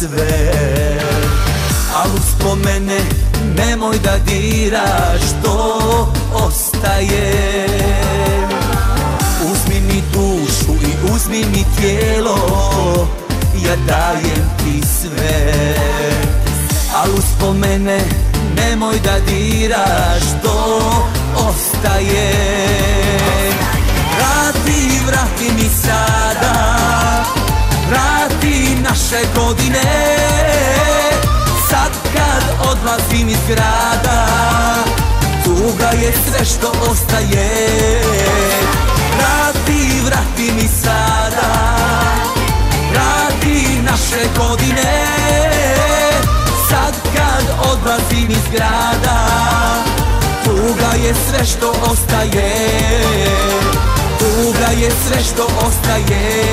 sve. Al uspomene nemoj da diraš, to ostaje. Uzmi mi dušu i uzmi mi tijelo, ja dajem ti sve. Al uspomene nemoj da diraš, to ostaje. Vrati mi sada, vrati naše godine, sad kad odlazim iz grada, tuga je sve što ostaje. Vrati mi sada, vrati naše godine, sad kad odlazim iz grada, tuga je sve što ostaje. Tuga je sve što ostaje.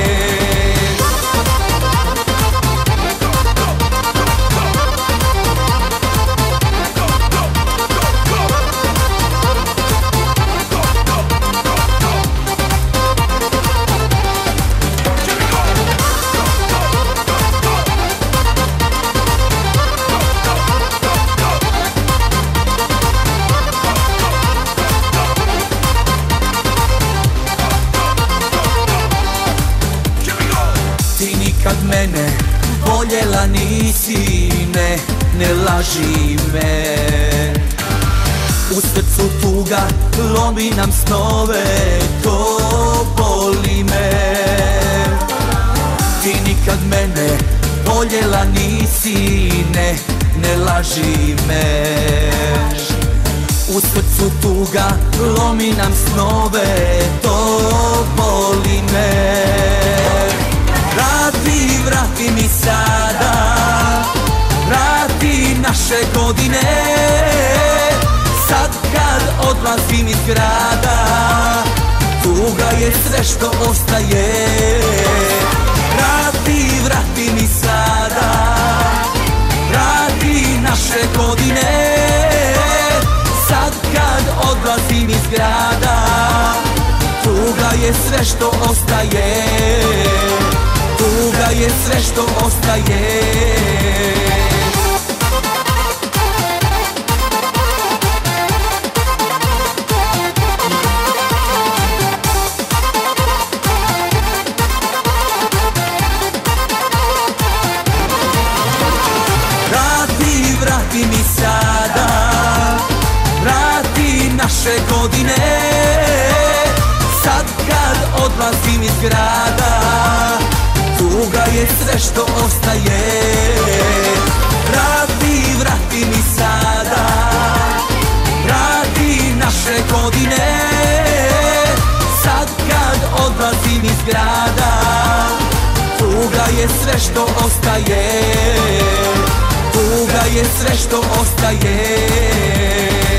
Kad mene voljela nisi, ne laži me. U srcu tuga lomi nam snove, to boli me. Ti nikad mene voljela nisi, ne laži me. U srcu tuga lomi nam snove, to boli me. Vrati mi sada, vrati naše godine, sad kad odlazim iz grada, tuga je sve što ostaje. Vrati mi sada, vrati naše godine, sad kad odlazim iz grada, tuga je sve što ostaje. Tuga je sve što ostaje. Vrati mi sada, vrati naše godine, sad kad odlazim iz grada, tuga je sve što ostaje. Vrati mi sada, vrati naše godine, sad kad odlazim iz grada, tuga je sve što ostaje. Tuga je sve što ostaje.